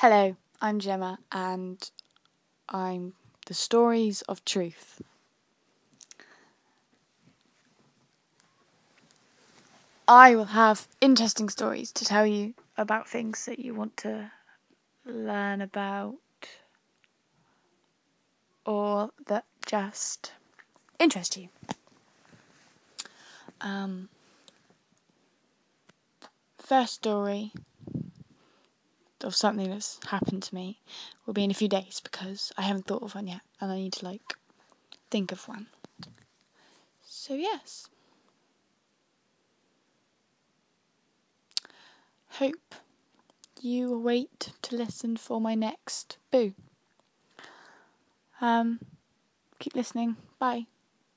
Hello, I'm Gemma and I'm the Stories of Truth. I will have interesting stories to tell you about things that you want to learn about or that just interest you. First story of something that's happened to me will be in a few days because I haven't thought of one yet and I need to think of one. So yes. Hope you wait to listen for my next boo. Keep listening. Bye.